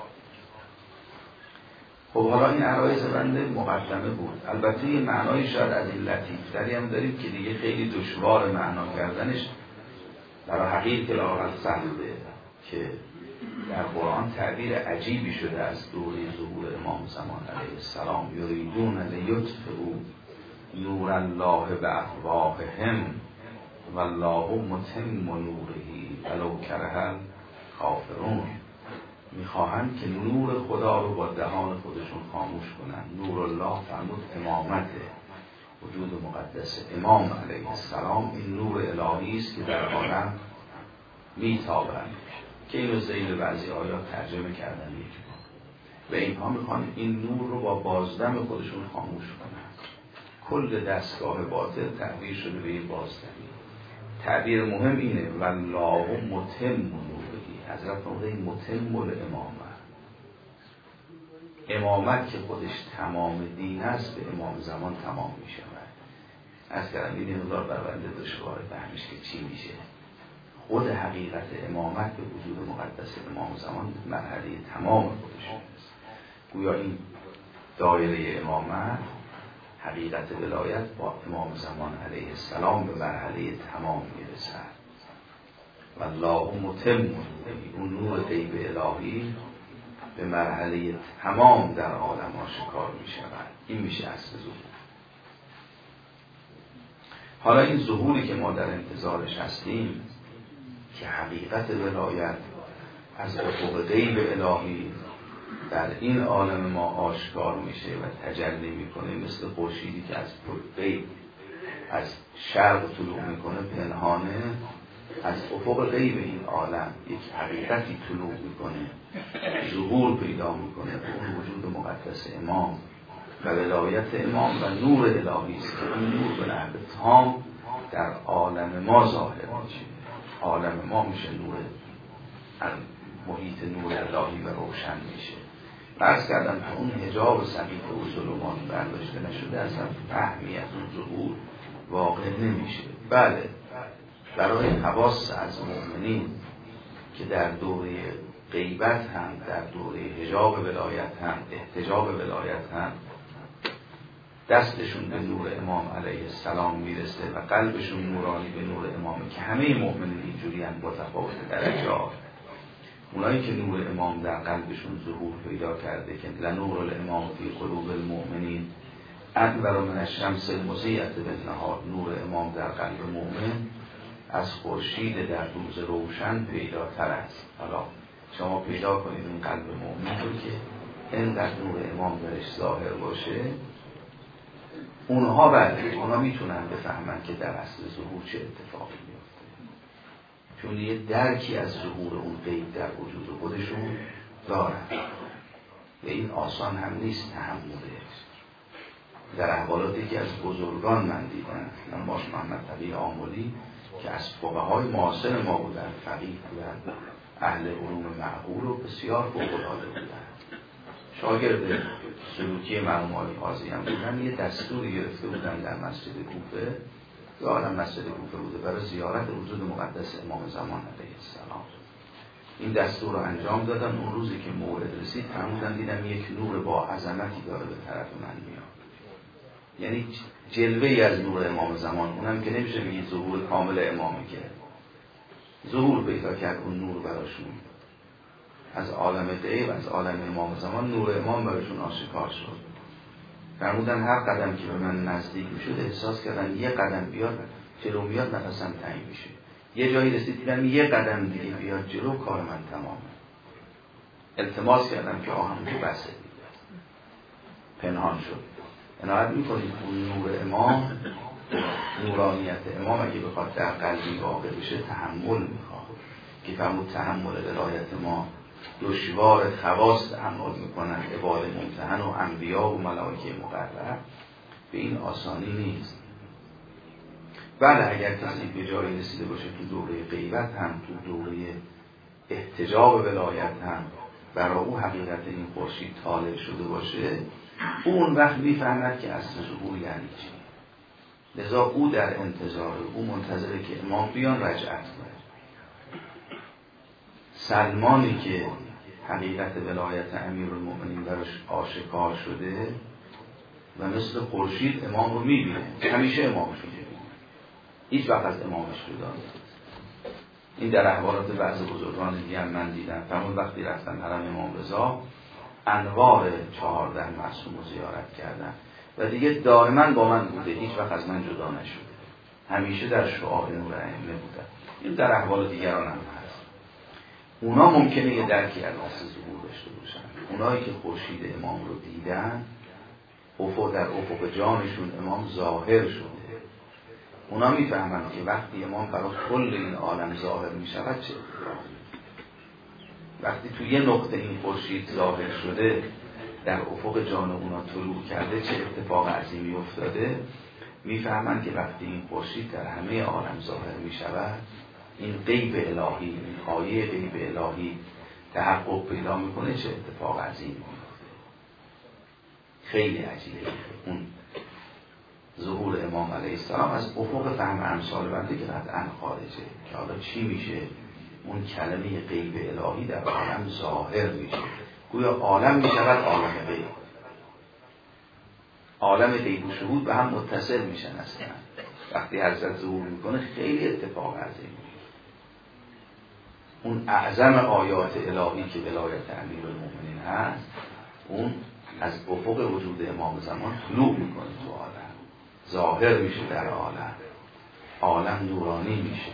خب حالا این عرایض بنده مقدمه بود. البته یه معنای شاید از این لطیفتری هم داریم که دیگه خیلی دشوار معنا کردنش برای حقیقت لااقل سخته، که در قرآن تعبیر عجیبی شده از دوره ظهور امام زمان علیه السلام: یریدون لیطفئوا نور الله بافواههم والله متم نوره ولو کره الکافرون. میخواهند که نور خدا رو با دهان خودشون خاموش کنن. نور الله فرمود امامت وجود مقدس امام علیه السلام، این نور الهی است که در عالم میتابند، که اینو ذیل بعضی آیات ترجمه کردن یک بار. و اینها میخوان این نور رو با بازدم خودشون خاموش کنن. کل دستگاه باطل تعبیر شده به این بازدمی. تعبیر مهم اینه: والله متم نوره. حضرت فرموده این متم الامامه، امامت که خودش تمام دین است به امام زمان تمام می شود. از کردم این نظر برونده دشوار فهمیش که چی میشه. خود حقیقت امامت به وجود مقدس امام زمان مرحله تمام خودش است. گویا این دایره امامت، حقیقت ولایت با امام زمان علیه السلام به مرحله تمام میرسد. والله متم، اون نور غیب الهی به مرحله تمام در عالم آشکار می شود. این میشه اصل ظهور. حالا این ظهوری که ما در انتظارش هستیم که حقیقت ولایت از افق غیب الهی در این عالم ما آشکار میشه و تجلی میکنه، مثل خورشیدی که از غیب از شرق طلوع میکنه پنهانه، از افق غیب این عالم یک حقیقتی طلوع میکنه، ظهور پیدا میکنه به اون وجود مقدس امام و ولایت امام و نور الهی است که این نور به نحو تام در عالم ما ظاهر میشه. عالم ما میشه نور، محیط نور الهی و روشن میشه. فرض کردم که اون حجاب سقیف و ظلمات برداشته نشده، اصلا فهمی از اون ظهور واقع نمیشه. بله، برای خواص از مؤمنین که در دوره غیبت هم، در دوره حجاب ولایت هم، احتجاب ولایت هم، دستشون به نور امام علیه السلام میرسه و قلبشون نورانی به نور امامه، که همه مؤمنین اینجوری هم با تفاوت درجات. اونایی که نور امام در قلبشون ظهور پیدا کرده که لنور الامام فی قلوب المؤمنین انور من الشمس المضیئة بالنهار، نور امام در قلب مؤمن از خورشید در روز روشن پیداتر است. حالا شما پیدا کنید این قلب مؤمن رو که اینقدر نور امام درش ظاهر باشه، اونها میتونن بفهمن که در اصل ظهور چه اتفاقی میفته، چون یه درکی از ظهور اون غیب در وجود خودشون دارن و این آسان هم نیست تحمله. در احوالاتی که از بزرگان من دیدم، من باش محمد تقی آملی که از فقهای معاصر ما بودن، فقیه بودن، اهل علوم معقول و بسیار فوق‌العاده بودن، شاگرد سلوکی مرحوم آقای قاضی هم بودن. یه دستوری گرفته بودن در مسجد کوفه، یادم مسجد کوفه بوده، برای زیارت وجود مقدس امام زمان علیه السلام. این دستور رو انجام دادن. اون روزی که موعد رسید فرمودن دیدم یک نور با عظمتی داره به طرف من میاد، یعنی جلوه‌ای از نور امام زمان، اونم که نمیشه بگید ظهور کامل امامی، که ظهور پیدا کرد اون نور براشون از عالم غیب، از عالم امام زمان. نور امام براشون آشکار شد. فرمودن هر قدم که به من نزدیک میشد احساس کردن یه قدم بیاد جلو میاد نفسم تنگ میشه. یه جایی رسید دیدم یه قدم دیگه بیاد جلو کار من تمامه. التماس کردم که آهنگو بسه، پنهان شد. عنایت میکنید اون نور امام، نورانیت امام اگه بخواد در قلبی واقع بشه تحمل میخواد، که فرمود تحمل ولایت ما دشوار، خواص تحمل میکنن، عباد ممتحن و انبیا و ملائکه مقرب، به این آسانی نیست. بله اگر کسی به جایی رسیده باشه تو دوره غیبت هم، تو دوره احتجاب ولایت هم، برای او حقیقت این خورشید طالع شده باشه، اون وقت میفهمد که اصل ظهور یعنی چی. لذا او در انتظاره، او منتظره که امام بیان رجعت کنه. سلمانی که حقیقت ولایت امیرالمؤمنین براش آشکار شده و مثل خورشید امام رو میبینه، همیشه امامش رو میبینه، هیچ وقت از امامش جدا نیست. این در احوالات بعض بزرگان دیگه هم من دیدم. فرمود وقتی رفتن حرم امام رضا انوار 14 معصوم رو زیارت کردن و دیگه دائما با من بوده، هیچ وقت از من جدا نشده، همیشه در شعاع نور ائمه بودن. این در احوال دیگران هم هست. اونا ممکنه یه درکی از اصل ظهور داشته باشن. اونایی که خورشید امام رو دیدن، در افق جانشون امام ظاهر شده، اونا میفهمن که وقتی امام برای کل این عالم ظاهر میشود چه اتفاقی. وقتی تو یه نقطه این خورشید ظاهر شده، در افق جان اونا طلوع کرده، چه اتفاق عظیمی افتاده. میفهمن که وقتی این خورشید در همه عالم ظاهر میشود، این غیب الهی، این آیه غیب الهی تحقق پیدا میکنه، چه اتفاق عظیمی میفته. خیلی عجیبه اون ظهور امام علیه السلام از افق فهم امثال بنده که قطعا خارجه، که حالا چی میشه اون کلمه غیب الهی در عالم ظاهر میشه، گویا عالم میشود عالم غیب، عالم غیب و شهود به هم متصل میشن. اصلا وقتی حضرت ظهور میکنه خیلی اتفاق عظیمی. اون اعظم آیات الهی که ولایت امیرالمؤمنین هست، اون از افق وجود امام زمان طلوع میکنه تو عالم، ظاهر میشه در عالم، عالم نورانی میشه.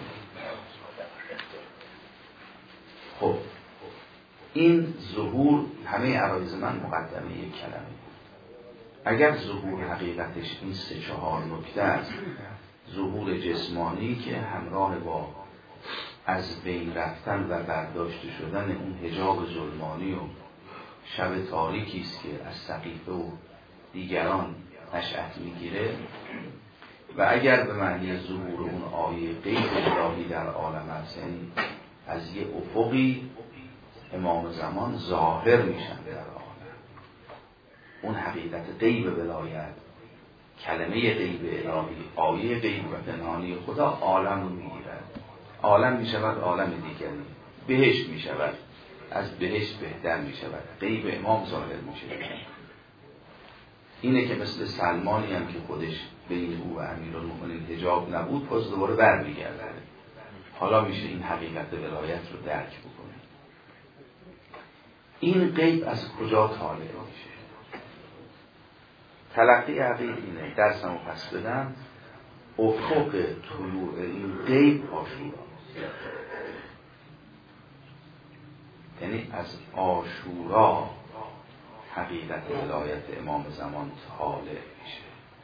خب این ظهور همه عرایض من مقدمه یک کلمه بود. اگر ظهور حقیقتش این 3-4 نکته است، ظهور جسمانی که همراه با از بین رفتن و برداشته شدن اون حجاب ظلمانی و شب تاریکی است که از سقیفه و دیگران نشأت میگیره، و اگر به معنی ظهور اون آیه غیب الهی در عالم است، یعنی از یه افقی امام زمان ظاهر میشن در عالم، اون حقیقت غیب ولایت، کلمه غیب الهی، آیه غیب و پنهانی خدا عالم رو میگیرد، عالم میشود عالم دیگری، بهشت میشود از بهشت بهتر میشود، غیب امام ظاهر میشه. اینه که مثل سلمانی هم که خودش بین او و امیرالمؤمنین حجاب نبود، باز دوباره برمیگرده، حالا میشه این حقیقت ولایت رو درک بکنه. این غیب از کجا طالع میشه؟ تلقی عقیل اینه، درسمو پس بدم، افق طلوع این غیب عاشورا، یعنی از عاشورا حقیقت ولایت امام زمان طالع میشه.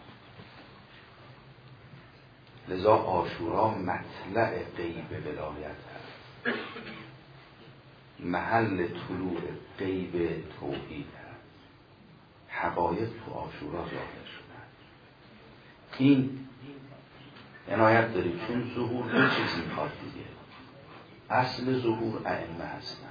لذا عاشورا مطلع غیب ولایت هست، محل طلوع غیب توحید هست. حقایق تو عاشورا ظاهر شدن. این عنایت دارید چون ظهور دو چیز میخواد دیگه. اصل ظهور ائمه هستن.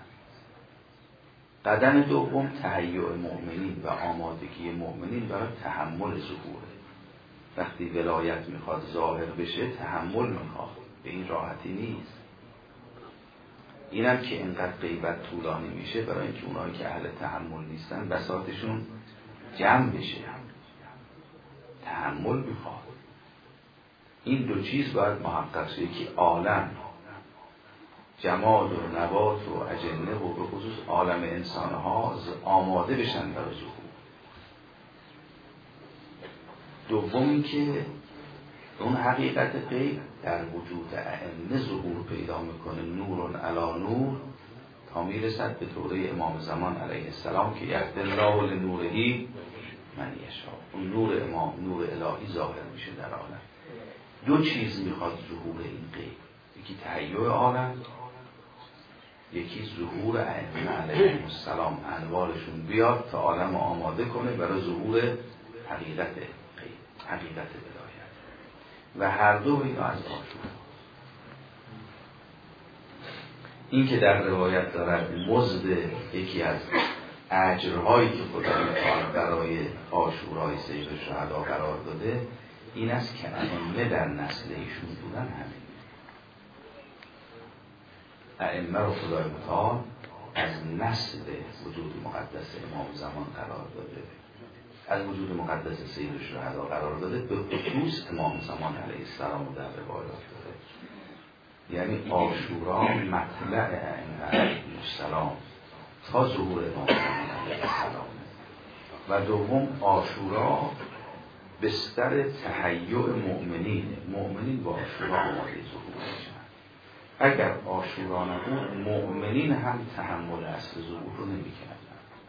قدم دوم تهیع مؤمنین و آمادگی مؤمنین برای تحمل ظهوره. وقتی ولایت میخواد ظاهر بشه تحمل میخواد، به این راحتی نیست. اینم که اینقدر غیبت طولانی میشه برای اینکه اونایی که اهل تحمل نیستن بساطشون جمع بشه. تحمل میخواد. این دو چیز باید محقق شه که عالم جماد و نبات و اجنه و به خصوص عالم انسان ها آماده بشن برای ظهور. دوم این که اون حقیقت غیب در وجود ائمه ظهور پیدا میکنه، نور علی نور، تا میرسد به دوره امام زمان علیه السلام که یهدی الله لنوره من یشاء. اون نور امام، نور الهی ظاهر میشه در عالم. دو چیز میخواد ظهور این غیب، یکی تهیع عالم، یکی ظهور ائمه علیهم السلام انوارشون بیاد تا عالم آماده کنه برای ظهور حقیقت غیب، حقیقت ولایت. و هر دو اینا از آشورا. این که در روایت دارد مزد یکی از اجرهایی که خدا تعالی برای عاشورای سید الشهدا قرار داده این است که ائمه در نسل ایشون بودن. همین ائمه رو خدای متعال از نسل وجود مقدس امام زمان قرار داده، از وجود مقدس سید الشهدا قرار داده، به خصوص امام زمان علیه السلام در روایات داده. یعنی عاشورا مطلع ائمه علیهم السلام تا ظهور امام زمان علیه السلام. و دوم عاشورا بستر تهیع مؤمنین با عاشورا آماده ظهور میشن. اگر عاشورا نبود مؤمنین هم تحمل اصل ظهور رو نمی‌کردن.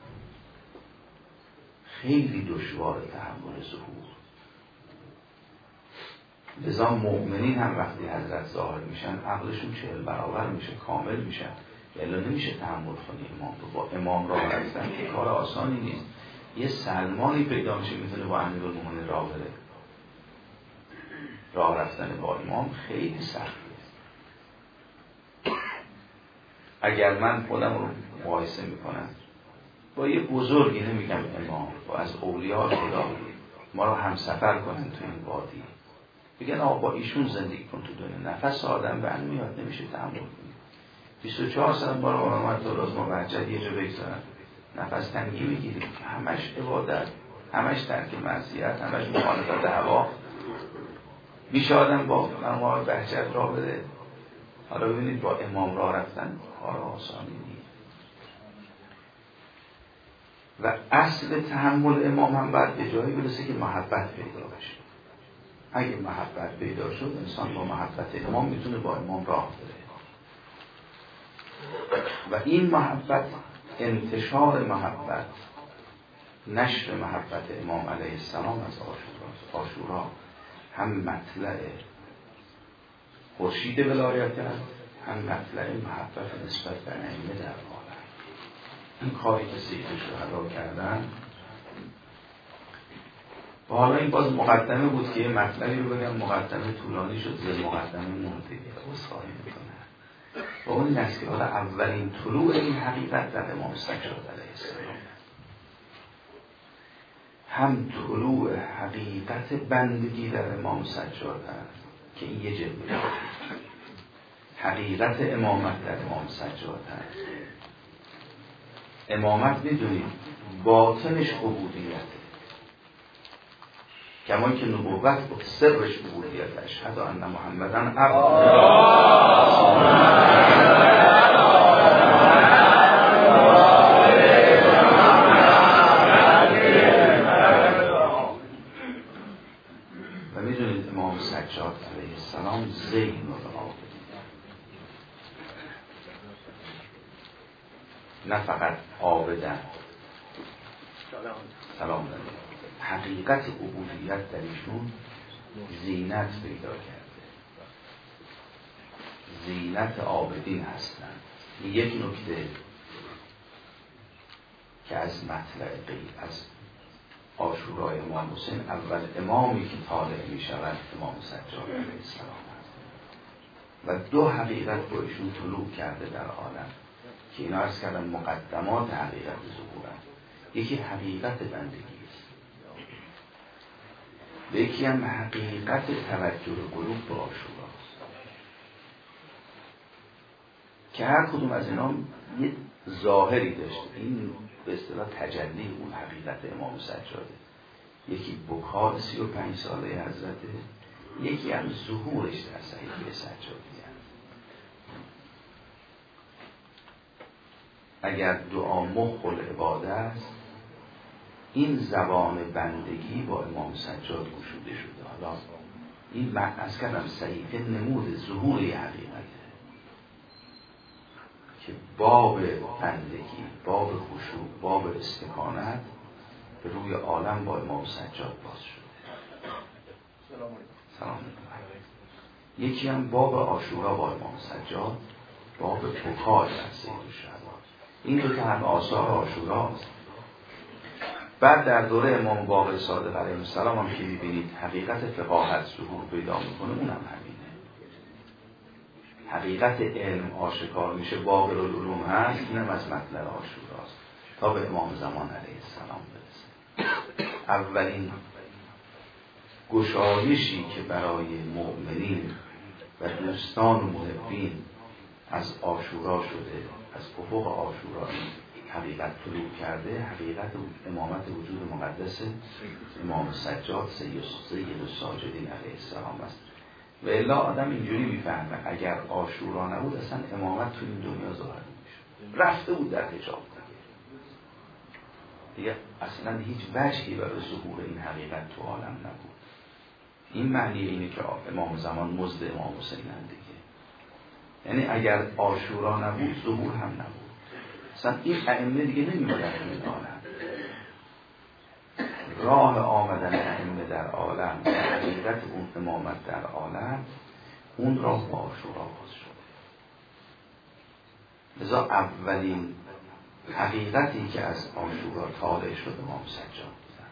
خیلی دشوار تحمل ظهور. لذا مؤمنین هم وقتی حضرت ظاهر میشن عقلشون 40 برابر میشه، کامل میشن. الا نمیشه تحمل کنی امام رو. با امام راه رفتن که کار آسانی نیست. یه سلمانی پیدا میشه میتونه با امیرالمومنین راه بره. راه رفتن با امام خیلی سخته. اگر من خودم رو مقایسه میکنم با یه بزرگی، نمیگم امام، با از اولیاء خدا ما رو همسفر کنن تو این وادی، بگن آقا با ایشون زندگی کن تو دنیا، نفس آدم بند میاد، نمیشه تحمل کنی. 24 سال ما رو آمد تو لازم وحجت یه جا بگذارن، نفس تنگی میگیریم، همش عبادت، همش ترک معصیت، همش مخالفت هوا. میشه آدم با مرموهای بهجت را بده. حالا ببینید با امام راه رفتن کار آسانی نیست. و اصل تحمل امام هم باید به جایی برسه که محبت پیدا بشه. اگه محبت پیدا شد انسان با محبت امام میتونه با امام راه بره. و این محبت، انتشار محبت، نشر محبت امام علیه السلام از عاشورا هم مطلع خورشید ولایت است، هم مطلع محبت نسبت به ائمه در عالم. این کاری که سید الشهدا کردن. و حالا این باز مقدمه بود که یه مطلبی رو بگم، مقدمه طولانی شد، زیر مقدمه منتهی عذرخواهی میکنه. و اون این است که حالا اولین طلوع این حقیقت در امام سجاد علیه السلام، هم طلوع حقیقت بندگی در امام سجاد است که این یه جلوه، حقیقت امامت در امام سجاد است. امامت میدونید باطنش عبودیته، کما که نبوت سرش عبودیت. اشهد ان محمدن عبده. و میدونید امام سجاد علیه السلام زین العابدین، نه فقط عابدن، سلام علیکم، حقیقت عبودیت در ایشون زینت پیدا کرده، زینت عابدین هستند. یک نکته که از مطلع غیب، از عاشورای امام حسین اول امامی که طالع می شود امام سجاد علیه السلام است و دو حقیقت با ایشون طلوع کرده در عالم که اینا عرض کردن مقدمات حقیقت ظهورن. یکی حقیقت بندگی است و یکی هم حقیقت توجه قلوب به عاشورا است که هر کدوم از اینا یه ظاهری داشت. این به اصطلاح تجلی اون حقیقت امام سجاده. یکی بکار 35 ساله حضرته، یکی هم ظهورش در صحیفه سجادی است. اگر دعا مخ العباده است، این زبان بندگی با امام سجاد گشوده شده. حالا این از کردم صحیفه نمود ظهور یه حقیقته که باب بندگی، باب خشوع، باب استکانت به روی عالم با امام سجاد باز شده. سلام علیکم. یکی هم باب عاشورا با امام سجاد، باب بکای از سید الشهدا. این دو تا هم آثار عاشورا است. بعد در دوره امام باقر صادق علیه السلام هم که می‌بینید حقیقت فقاهت ظهور پیدا می‌کنه، اونم همینه. حقیقت علم آشکار میشه، باقر العلوم هست، اینم از مطلب عاشوراست تا به امام زمان علیه السلام برسه. اولین گشایشی که برای مؤمنین و دوستان و محبین از عاشورا شده، از افق عاشورا حقیقت طلوع کرده، حقیقت امامت وجود مقدس امام سجاد سید الساجدین علیه السلام است. و الا آدم اینجوری میفهمه اگر عاشورا نبود اصلا امامت تو این دنیا ظاهر نمیشد، رفته بود در حجاب دیگه اصلا هیچ وجهی برای ظهور این حقیقت تو عالم نبود. این معنی اینه که امام زمان مزد امام حسین هم دیگه، یعنی اگر عاشورا نبود ظهور هم نبود. اصلا این ائمه دیگه نمی‌آمدن این عالم. راه آمدن ائمه در عالم، حقیقت اون امامت در عالم، اون راه با عاشورا باز شده. لذا اولین حقیقتی که از عاشورا طالع شد امام سجاد بودن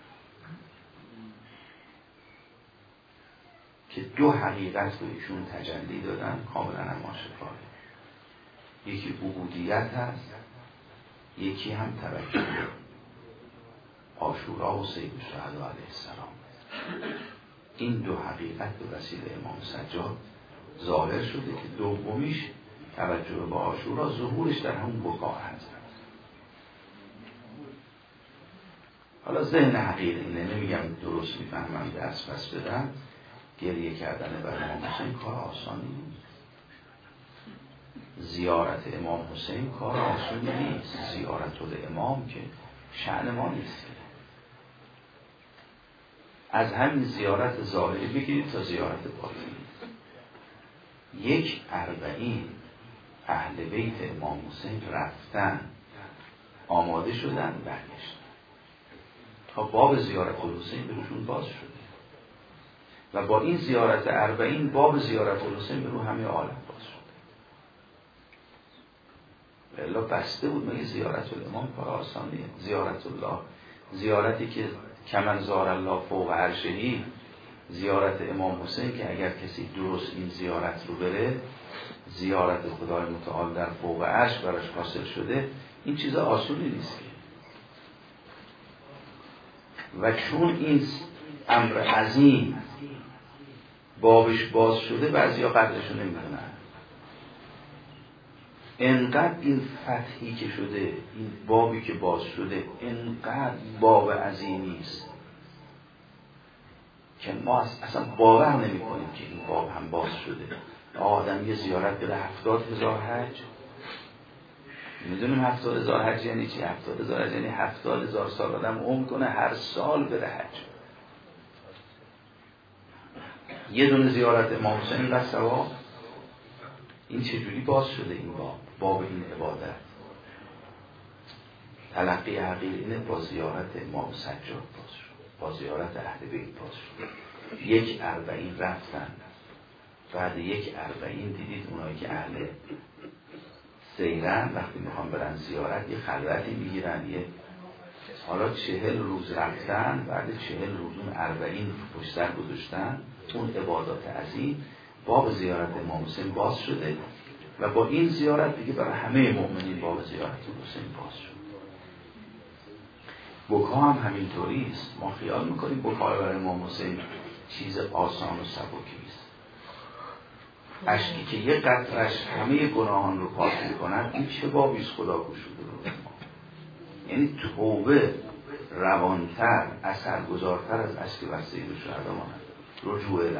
که دو حقیقت به ایشون تجلی دادن کاملا هم آشکاره. یکی عبودیت هست، یکی هم توجه عاشورا و سید الشهدا علیه السلام. این دو حقیقت به وسیله امام سجاد ظاهر شده که دومیش توجه به عاشورا، ظهورش در همون بکا هست. حالا ذهن حقیقی اینه، نمیگم درست میفهمم درس پس بدم. گریه کردن بر امام حسین کار آسانی نیست. زیارت امام حسین کار آسانی نیست. زیارت الامام که شأن ما نیست. از همین زیارت ظاهری بگیرید تا زیارت باطنی. 41 اهل بیت امام حسین رفتن، آماده شدن، برگشتن تا باب زیارت الحسین به روشون باز شده و با این زیارت 40 باب زیارت الحسین به رو همه عالم باز شده. الا بسته بود. مگه زیارت الامام کار آسانیه؟ زیارت الله، زیارتی که کمن زار الله فوق عرشهی، زیارت امام حسین که اگر کسی درست این زیارت رو بره، زیارت خدای متعال در فوق عرش براش حاصل شده. این چیز آسونی نیست که. و چون این امر عظیم بابش باز شده، بعضیا قدرشو نمیدونن. انقدر این فتحی که شده، این بابی که باز شده، انقدر باب عظیمی است که ما اصلا باور نمی کنیم که این باب هم باز شده. آدم یه زیارت بره 70,000 حج. میدونیم 70,000 حج یعنی چی؟ 70,000 حج یعنی 70,000 سال آدم عمر کنه هر سال بره حج. یه دونه زیارت امام حسین بس ثواب. این چجوری باز شده این باب این عبادت؟ تلقی حقیقی اینه با زیارت امام سجاد باز شد، با زیارت اهل بیت باز شد. 41 رفتن، بعد 41 دیدید اونایی که اهل سیرن وقتی میخوان برن زیارت یه خلوتی میگیرن، یه حالا 40 روز رفتن، بعد 40 روز اون 40 پشت سر گذاشتن، اون عبادات عظیم، باب زیارت امام حسین باز شده و با این زیارت دیگه برای همه مؤمنین باب زیارت حسین باز شد. بکا هم همینطوری است. ما خیال میکنیم بکا برای امام حسین چیز آسان و سبکی است. اشکی که یک قطرش همه گناهان رو پاک میکنن، این چه بابی است خدا گشوده رو ما. یعنی توبه روانتر، اثرگذارتر از اشک بر سید الشهدا ماند. رجوع الله.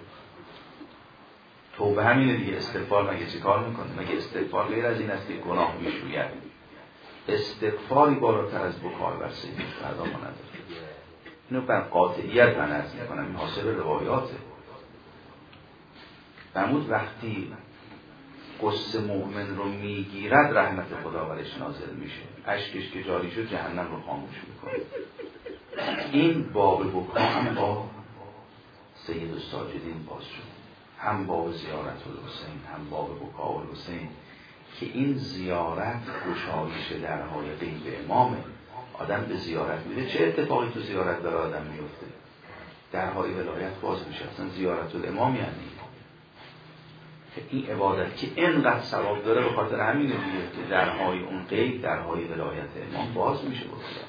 توبه همینه دیگه. استغفار مگه چه کار میکنه؟ مگه استغفار غیر از این است که گناه میشوید؟ استغفاری بالاتر از بکای بر سید الشهدا ما نداره. اینو بر قاطعیت من عرض میکنم، این حاصل روایاته. فرمود وقتی قصه مؤمن رو میگیرد رحمت خدا برش نازل میشه، اشکش که جاری شد جهنم رو خاموش میکنه. این باب بکا هم با سید الساجدین باز شد، هم باب زیارت الحسین، هم باب بکا الحسین، که این زیارت گشایش درهای غیب امامه. آدم به زیارت میره، چه اتفاقی تو زیارت برای آدم میفته؟ درهای ولایت باز میشه. اصلا زیارت الامام یعنی که این عبادت که اینقدر ثواب داره، به خاطر همینه دیگه که درهای اون غیب، درهای ولایت امام باز میشه.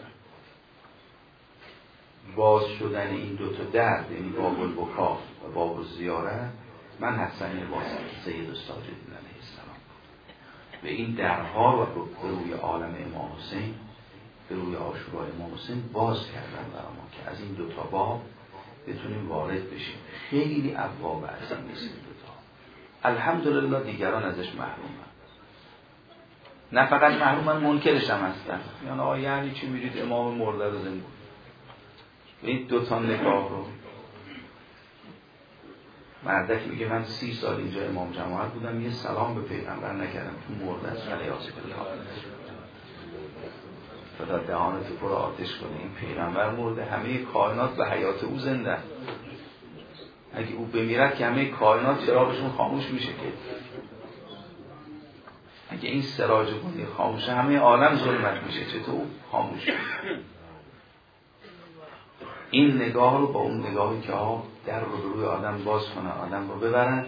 باز شدن این دوتا در، یعنی باب البکا و باب زیارت، من حسن واسه سید الساجدین علیه السلام و این درها رو به روی عالم امام حسین، به روی عاشورای امام حسین باز کردن برای ما که از این دوتا باب بتونیم وارد بشیم. خیلی ابواب عظیم نیست این دوتا. الحمدلله دیگران ازش محرومن. نه فقط محرومن، منکرش هم هستن. یعنی چی میرید امام مرده رو زنده؟ این دوتا نگاه رو مردک میگه من 30 سال اینجا امام جماعت بودم، یه سلام به پیغمبر نکردم، تو مرده است. علیاذ بالله. خدا دهانت پر آتش کنه. این پیغمبر مرده، همه کائنات به حیات او زنده. اگه او بمیرد که همه کائنات چراغشون خاموش میشه. که اگه این سراج گونی خاموشه، همه عالم ظلمت میشه. چطور خاموش میشه؟ این نگاه رو با اون نگاهی که در رو به روی آدم باز کنن، آدم رو ببرن،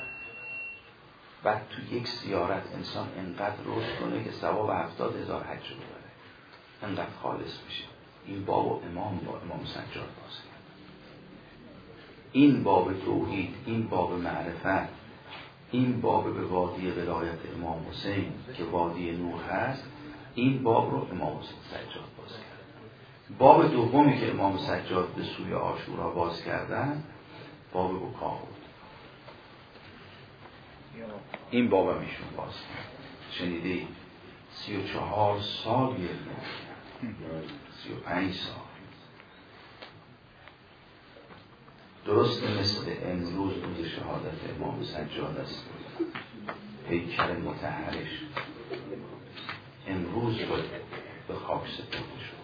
بعد تو یک زیارت انسان انقدر رشد کنه که ثواب 70,000 حج رو ببره، انقدر خالص میشه. این باب امام سجاد باز کرد. این باب توحید، این باب معرفت، این باب به وادی ولایت امام حسین که وادی نور هست، این باب رو امام حسین سجاد باز کرد. باب دومی که امام سجاد به سوی عاشورا باز کردن، باب بکا بود. این باب هم ایشون باز کرد. شنیده 34 سال گریه، 35 سال. درست مثل امروز روز شهادت امام سجاد است، پیکر مطهرش امروز به خاک سپرده شد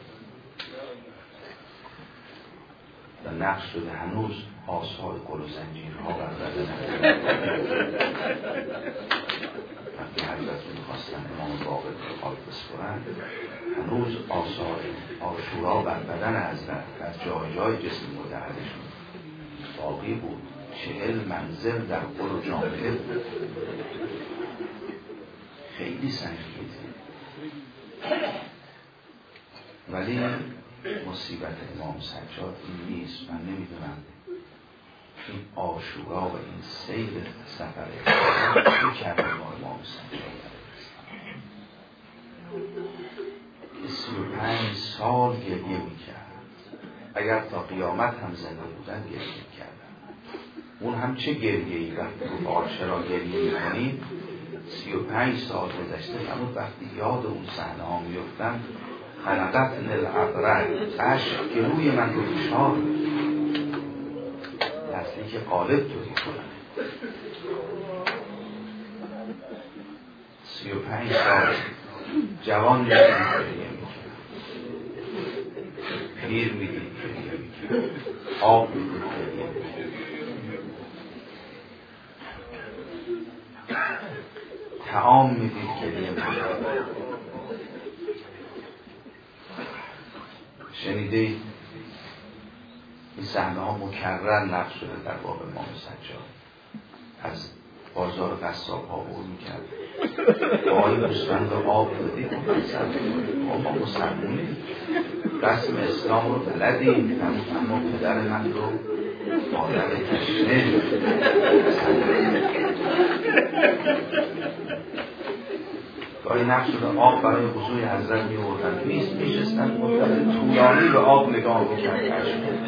و نقش شده. هنوز آثار قل و زنجیرها بر بدن وقتی حضرت میخواستن امام باقر به خاک بسپرند، هنوز آثار عاشورا بر بدن حضرت از جای جای جسم متحدشون باقی بود. 40 منزل در قل و جامعه بود. خیلی سنگینه. ولی مصیبت امام سجاد این نیست. من نمیدونم این عاشورا و این سیر سفر چه کرده با امام سجاد 35 سال گریه میکرد. اگر تا قیامت هم زنده بودن گریه میکردن. اون هم چه گریه‌ای وقتی رو عاشورا گریه میکنید 35 سال گذشته. اما وقتی یاد اون صحنه ها میفتن، خلقت الابرد، عشق گلوی من رو بشار دستی که قالب توی کنن. 35 سال جوان میدید گریه میکنن، پیر میدید گریه میکنن، آب میدید گریه میکنن، تعام میدید گریه میکنن. شنیده اید این صحنه ها مکرر نقل شده در باب امام سجاد. از بازار قصاب ها عبور میکرد، با این گوسفند آب دادید، ما مسلمونیم، رسم اسلام رو بلدیم، اما پدر من رو مادر تشنه گاهی نقش شده آب برای وضوی حضرت می آوردن، میشستن مدت طولانی به آب نگاه میکرد،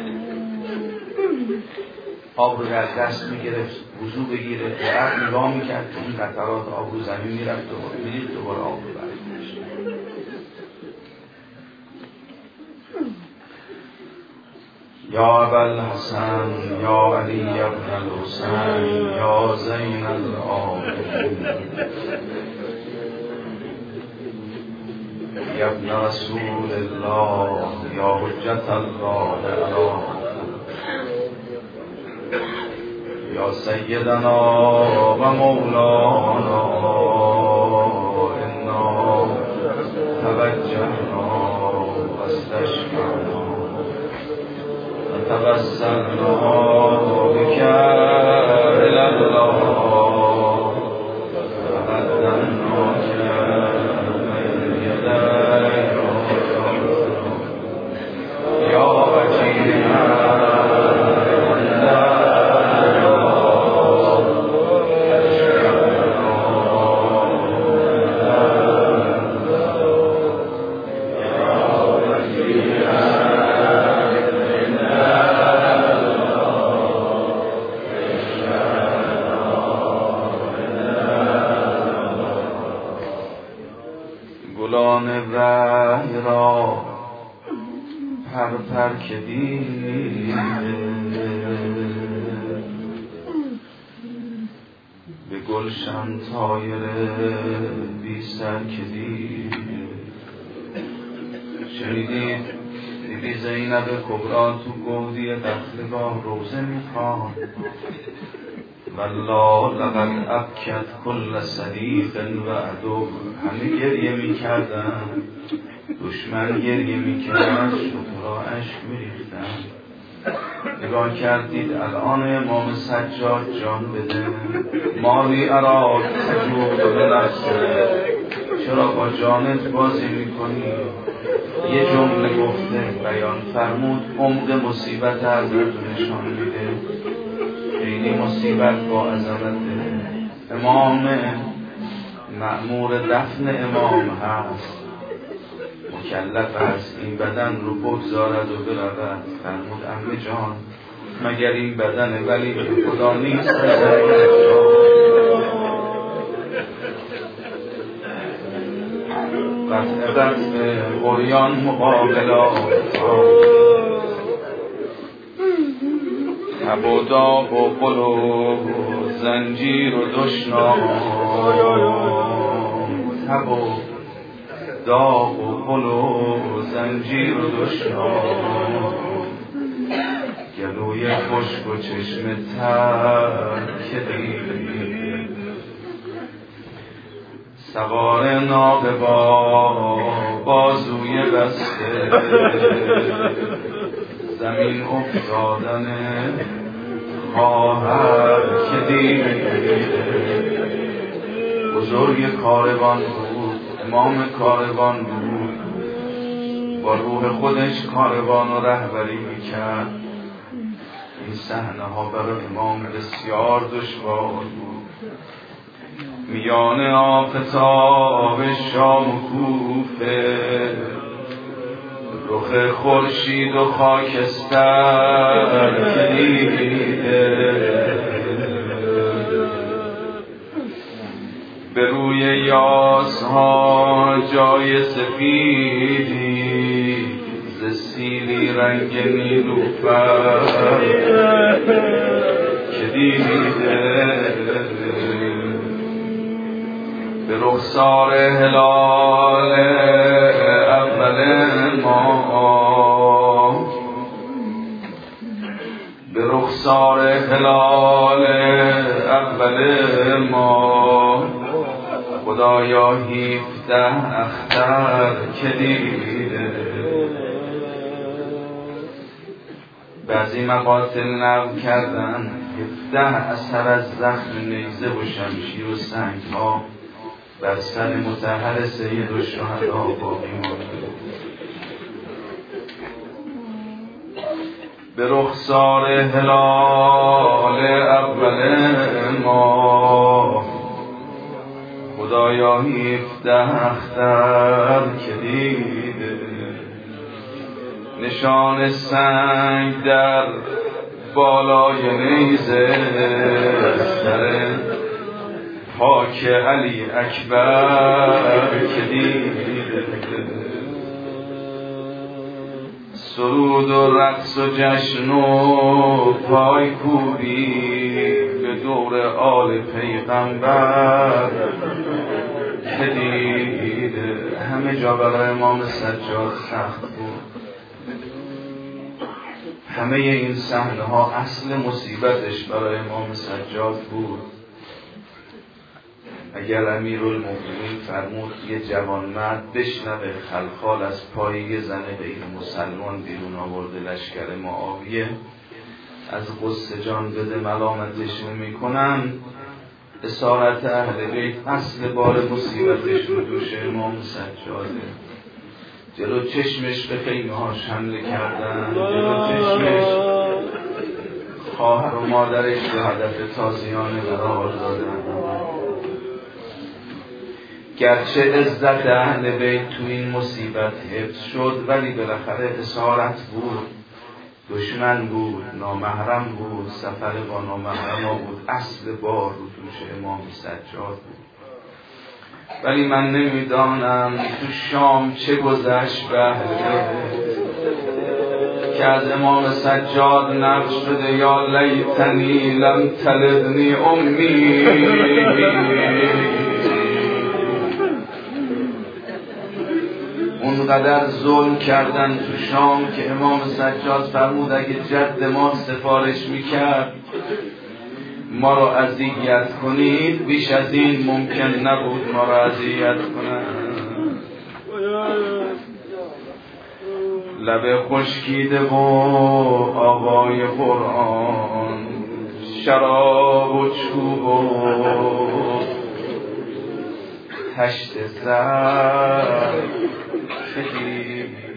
آب رو در دست میگرفت، وضو بگیره، بعد نگاه میکرد که این قطرات آب رو زمین میرفت، دوباره میرید، دوباره آب رو برمی‌داشت. یا ابوالحسن یا علی ابن الحسین یا زین العابدین یا ابن رسول الله یا حجت الله علی یا سیدنا و مولانا انا توجهنا و استشفعنا و توسلنا بک الی الله و قدمناک بین یدیک یا وجیها که دیده به گلشن طایر بی سر که دیده. شنیدید بیبی زینب کبرا تو گودی دخلگاه روزه میخوان والله لقد ابکت کل صدیق و عدو، همه گریه میکردن، دشمن گریه میکرد، شترا عشق میریختن. نگاه کردید الان امام سجاد جان بده، مالی اراد تجود به نفسه، چرا با جانت بازی میکنی؟ یه جمله گفته بیان فرمود، عمق مصیبت حضرت نشان میده، خیلی مصیبت با عظمته. امام مأمور دفن امام هست، مکلف است این بدن رو بگذارد و برود. فرمود عمه جان مگر این بدن ولی خدا نیست؟ قطع قریان مقابلات تب و داغ و قل و زنجیر و دشنام، تب و داغ و قل و زنجیر و دشنام، گلوی خشک و چشم تر که دیدی، سوار ناقه با بازوی بسته، زمین افتادن خواهر که دیده. بزرگ کاروان بود، امام کاروان بود، با روح خودش کاروان و رهبری میکرد. این صحنه ها برای امام بسیار دشوار بود. میان آفتاب شام و کوفه، رخ خورشید و خاکستر که دیده، به روی یاسها جای سفیدی، ز سیلی رنگ نیلوفر که دیده، به رخسار هلال اول ما، به رخسار هلال اول ما، خدایا 17 اختر که دیده. از این مقاتل نقل کردن 17 اثر از زخم نیزه و شمشیر و سنگ ها بر سر مطهر سید الشهدا باقی مانده. به رخسار هلال اول ما خدایا 17 اختر که دیده، نشان سنگ در بالای نیزه، سر پاک علی اکبر که دیده، سرود و رقص و جشن و پای کوبی به دور آل پیغمبر که دیده. همه جا برای امام سجاد سخت بود. همه این صحنه ها اصل مصیبتش برای امام سجاد بود. اگر امیرالمومنین فرمود یه جوانمرد بشنوه خلخال از پای یه زن غیر مسلمان بیرون آورده لشکر معاویه، از غصه جان بده ملامتش نمی‌کنن، اسارت اهل بیت اصل بار مصیبتش رو دوش امام سجاده. جلو چشمش به خیمه هاش حمله کردن، جلو چشمش خواهر و مادرش به هدف تازیانه قرار دادن. گرچه عزت اهل بیت تو این مصیبت حفظ شد، ولی بالاخره اسارت بود، دشمن بود، نامحرم بود، سفر با نامحرم بود، اصل بار رو دوش امام سجاد بود. ولی من نمیدانم تو شام چه گذشت به اهل بیت که از امام سجاد نقل شده یا لیتنی لم تلدنی امی. اونقدر ظلم کردن تو شام که امام سجاد فرمود اگه جد ما سفارش میکرد ما را اذیت کنید، بیش از این ممکن نبود ما را اذیت کنند. لب خشکیده و آوای قرآن، شراب و چوب و تشت زر